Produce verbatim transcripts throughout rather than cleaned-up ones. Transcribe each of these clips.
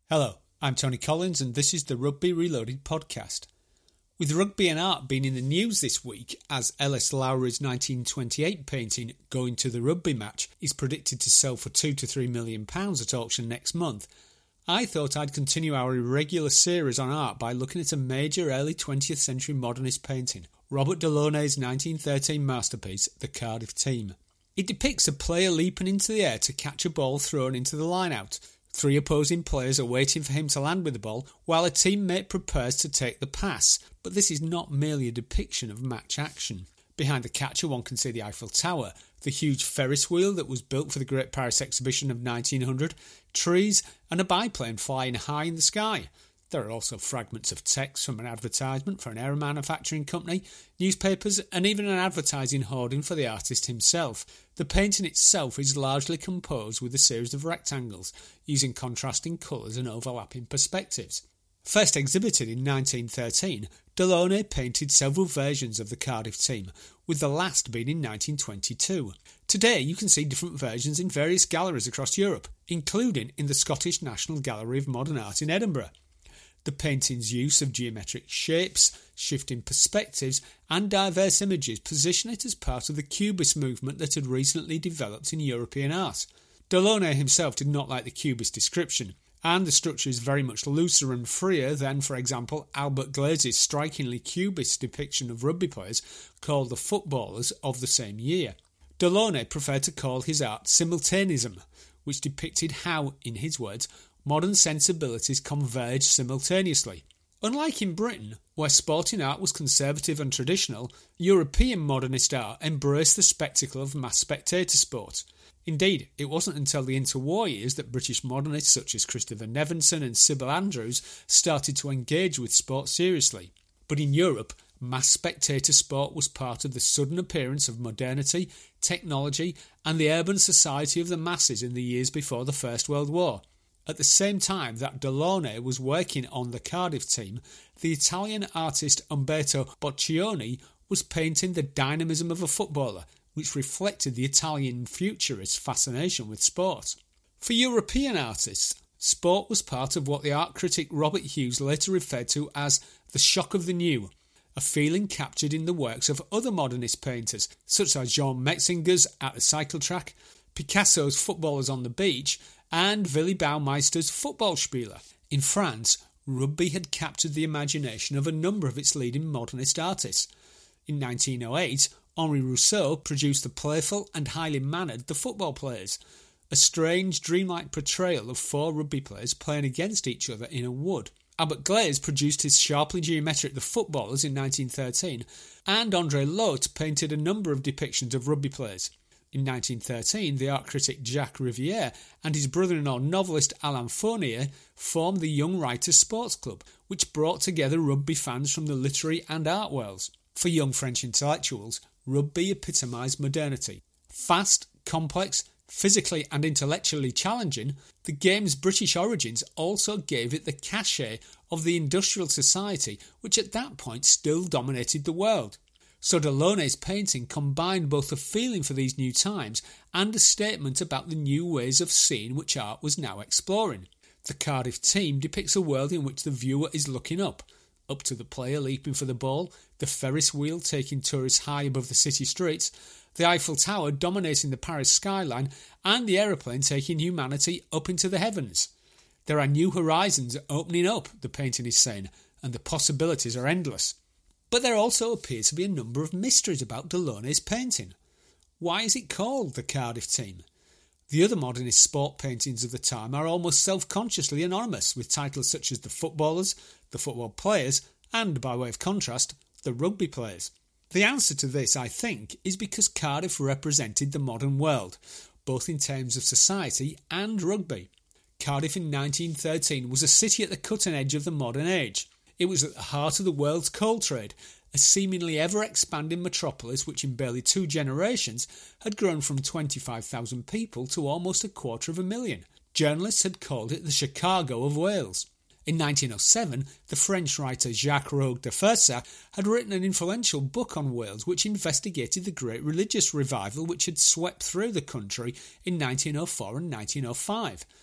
Hello, I'm Tony Collins and this is the Rugby Reloaded podcast. With rugby and art being in the news this week as Ellis Lowry's nineteen twenty-eight painting Going to the Rugby Match is predicted to sell for two to three million pounds at auction next month, I thought I'd continue our irregular series on art by looking at a major early twentieth century modernist painting, Robert Delaunay's nineteen thirteen masterpiece, The Cardiff Team. It depicts a player leaping into the air to catch a ball thrown into the line-out. Three opposing players are waiting for him to land with the ball while a teammate prepares to take the pass, but this is not merely a depiction of match action. Behind the catcher one can see the Eiffel Tower, the huge Ferris wheel that was built for the Great Paris Exhibition of nineteen hundred, trees and a biplane flying high in the sky. There are also fragments of text from an advertisement for an air manufacturing company, newspapers and even an advertising hoarding for the artist himself. The painting itself is largely composed with a series of rectangles, using contrasting colours and overlapping perspectives. First exhibited in nineteen thirteen, Delaunay painted several versions of the Cardiff Team, with the last being in nineteen twenty-two. Today you can see different versions in various galleries across Europe, including in the Scottish National Gallery of Modern Art in Edinburgh. The painting's use of geometric shapes, shifting perspectives and diverse images position it as part of the Cubist movement that had recently developed in European art. Delaunay himself did not like the Cubist description, and the structure is very much looser and freer than, for example, Albert Glaze's strikingly Cubist depiction of rugby players called the Footballers of the same year. Delaunay preferred to call his art simultaneism, which depicted how, in his words, modern sensibilities converged simultaneously. Unlike in Britain, where sporting art was conservative and traditional, European modernist art embraced the spectacle of mass spectator sport. Indeed, it wasn't until the interwar years that British modernists such as Christopher Nevinson and Sybil Andrews started to engage with sport seriously. But in Europe, mass spectator sport was part of the sudden appearance of modernity, technology and the urban society of the masses in the years before the First World War. At the same time that Delaunay was working on the Cardiff Team, the Italian artist Umberto Boccioni was painting the dynamism of a footballer, which reflected the Italian futurist fascination with sport. For European artists, sport was part of what the art critic Robert Hughes later referred to as the shock of the new, a feeling captured in the works of other modernist painters, such as Jean Metzinger's At the Cycle Track, Picasso's Footballers on the Beach, and Willy Baumeister's Footballspieler. In France, rugby had captured the imagination of a number of its leading modernist artists. In nineteen oh eight, Henri Rousseau produced the playful and highly mannered The Football Players, a strange, dreamlike portrayal of four rugby players playing against each other in a wood. Albert Glaze produced his sharply geometric The Footballers in nineteen thirteen, and André Lotte painted a number of depictions of rugby players. In nineteen thirteen, the art critic Jacques Rivière and his brother-in-law novelist Alain Fournier formed the Young Writers Sports Club, which brought together rugby fans from the literary and art worlds. For young French intellectuals, rugby epitomised modernity. Fast, complex, physically and intellectually challenging, the game's British origins also gave it the cachet of the industrial society which at that point still dominated the world. So Delaunay's painting combined both a feeling for these new times and a statement about the new ways of seeing which art was now exploring. The Cardiff Team depicts a world in which the viewer is looking up, up to the player leaping for the ball, the Ferris wheel taking tourists high above the city streets, the Eiffel Tower dominating the Paris skyline, and the aeroplane taking humanity up into the heavens. There are new horizons opening up, the painting is saying, and the possibilities are endless. But there also appear to be a number of mysteries about Delaunay's painting. Why is it called the Cardiff Team? The other modernist sport paintings of the time are almost self-consciously anonymous, with titles such as The Footballers, The Football Players, and, by way of contrast, The Rugby Players. The answer to this, I think, is because Cardiff represented the modern world, both in terms of society and rugby. Cardiff in nineteen thirteen was a city at the cutting edge of the modern age. It was at the heart of the world's coal trade, a seemingly ever-expanding metropolis which in barely two generations had grown from twenty-five thousand people to almost a quarter of a million. Journalists had called it the Chicago of Wales. In nineteen oh seven, the French writer Jacques Rogue de Fursac had written an influential book on Wales which investigated the great religious revival which had swept through the country in nineteen oh four and nineteen oh five.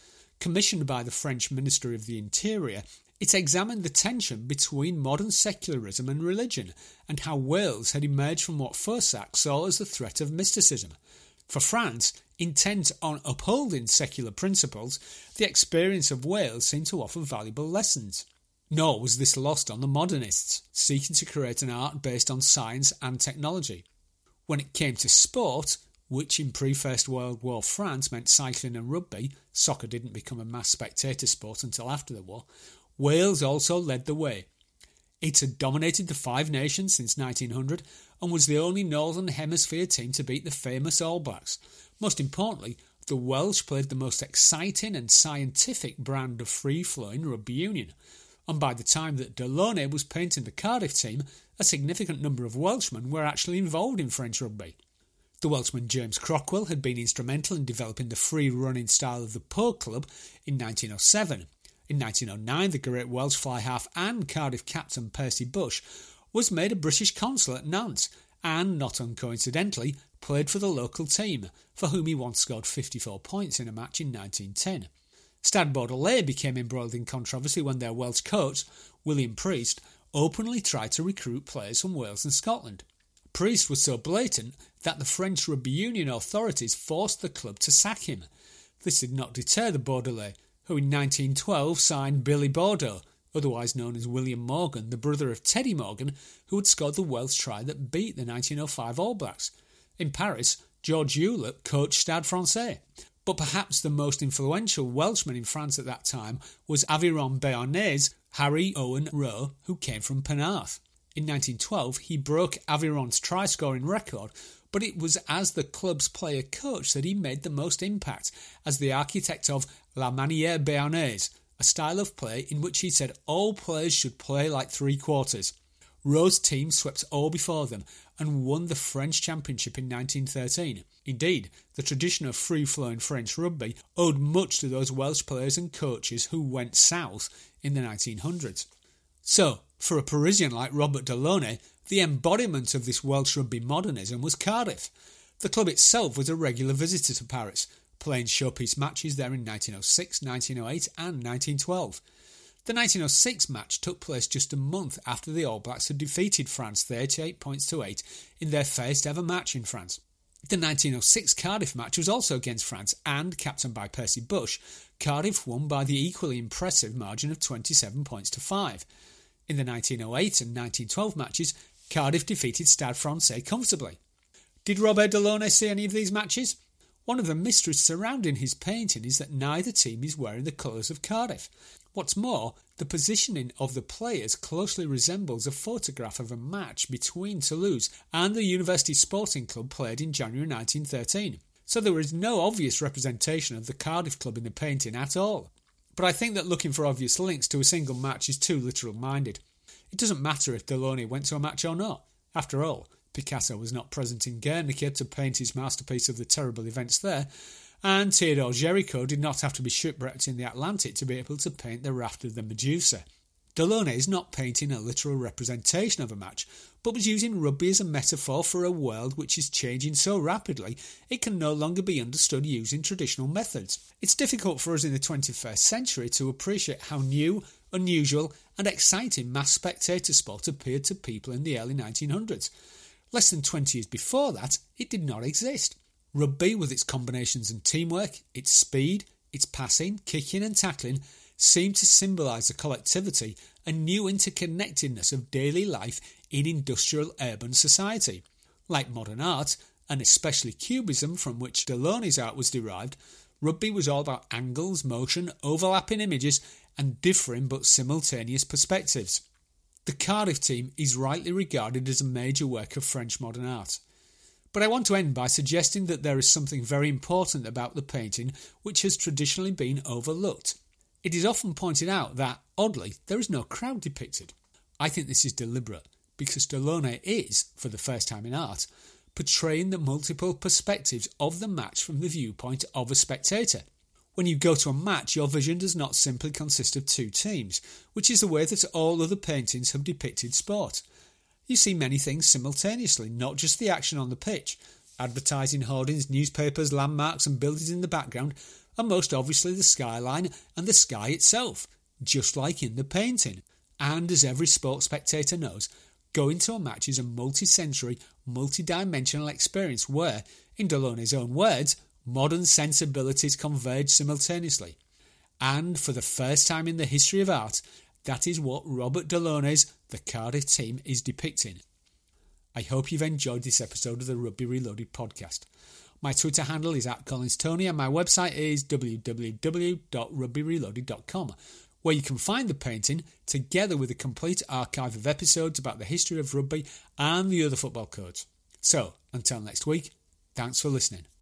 Commissioned by the French Ministry of the Interior, it examined the tension between modern secularism and religion, and how Wales had emerged from what Fossack saw as the threat of mysticism. For France, intent on upholding secular principles, the experience of Wales seemed to offer valuable lessons. Nor was this lost on the modernists, seeking to create an art based on science and technology. When it came to sport, which in pre-First World War France meant cycling and rugby, soccer didn't become a mass spectator sport until after the war, Wales also led the way. It had dominated the Five Nations since nineteen hundred and was the only Northern Hemisphere team to beat the famous All Blacks. Most importantly, the Welsh played the most exciting and scientific brand of free-flowing rugby union. And by the time that Delaunay was painting the Cardiff team, a significant number of Welshmen were actually involved in French rugby. The Welshman James Crockwell had been instrumental in developing the free-running style of the Pau Club in nineteen oh seven. In nineteen oh nine, the great Welsh fly-half and Cardiff captain Percy Bush was made a British consul at Nantes and, not uncoincidentally, played for the local team, for whom he once scored fifty-four points in a match in nineteen ten. Stade Bordelais became embroiled in controversy when their Welsh coach, William Priest, openly tried to recruit players from Wales and Scotland. Priest was so blatant that the French rugby union authorities forced the club to sack him. This did not deter the Bordelais, who in nineteen twelve signed Billy Bordeaux, otherwise known as William Morgan, the brother of Teddy Morgan, who had scored the Welsh try that beat the nineteen oh five All Blacks. In Paris, George Hewlett coached Stade Francais. But perhaps the most influential Welshman in France at that time was Aviron Béarnais Harry Owen Rowe, who came from Penarth. In nineteen twelve, he broke Aviron's try-scoring record, but it was as the club's player-coach that he made the most impact, as the architect of La Manière Béarnaise, a style of play in which he said all players should play like three-quarters. Rowe's team swept all before them and won the French Championship in nineteen thirteen. Indeed, the tradition of free-flowing French rugby owed much to those Welsh players and coaches who went south in the nineteen hundreds. So, for a Parisian like Robert Delaunay, the embodiment of this Welsh rugby modernism was Cardiff. The club itself was a regular visitor to Paris, playing showpiece matches there in nineteen oh six, nineteen oh eight and nineteen twelve. The nineteen oh six match took place just a month after the All Blacks had defeated France thirty-eight points to eight in their first ever match in France. The nineteen oh six Cardiff match was also against France and, captained by Percy Bush, Cardiff won by the equally impressive margin of twenty-seven points to five. In the nineteen oh eight and nineteen twelve matches, Cardiff defeated Stade Francais comfortably. Did Robert Delaunay see any of these matches? One of the mysteries surrounding his painting is that neither team is wearing the colours of Cardiff. What's more, the positioning of the players closely resembles a photograph of a match between Toulouse and the University Sporting Club played in January nineteen thirteen. So there is no obvious representation of the Cardiff club in the painting at all. But I think that looking for obvious links to a single match is too literal-minded. It doesn't matter if Delaunay went to a match or not. After all, Picasso was not present in Guernica to paint his masterpiece of the terrible events there, and Theodore Géricault did not have to be shipwrecked in the Atlantic to be able to paint the raft of the Medusa. Delaunay is not painting a literal representation of a match, but was using rugby as a metaphor for a world which is changing so rapidly it can no longer be understood using traditional methods. It's difficult for us in the twenty-first century to appreciate how new, unusual and exciting mass spectator sport appeared to people in the early nineteen hundreds. Less than twenty years before that, it did not exist. Rugby, with its combinations and teamwork, its speed, its passing, kicking and tackling, seemed to symbolise the collectivity and new interconnectedness of daily life in industrial urban society. Like modern art, and especially Cubism from which Delaunay's art was derived, rugby was all about angles, motion, overlapping images and differing but simultaneous perspectives. The Cardiff team is rightly regarded as a major work of French modern art. But I want to end by suggesting that there is something very important about the painting which has traditionally been overlooked. It is often pointed out that, oddly, there is no crowd depicted. I think this is deliberate, because Delaunay is, for the first time in art, portraying the multiple perspectives of the match from the viewpoint of a spectator. When you go to a match, your vision does not simply consist of two teams, which is the way that all other paintings have depicted sport. You see many things simultaneously, not just the action on the pitch. Advertising hoardings, newspapers, landmarks and buildings in the background, and most obviously the skyline and the sky itself, just like in the painting. And as every sports spectator knows, going to a match is a multi-sensory, multi-dimensional experience where, in Delaunay's own words, modern sensibilities converge simultaneously. And for the first time in the history of art, that is what Robert Delaunay's The Cardiff Team is depicting. I hope you've enjoyed this episode of the Rugby Reloaded podcast. My Twitter handle is at Collins Tony and my website is w w w dot rugby reloaded dot com, where you can find the painting together with a complete archive of episodes about the history of rugby and the other football codes. So, until next week, thanks for listening.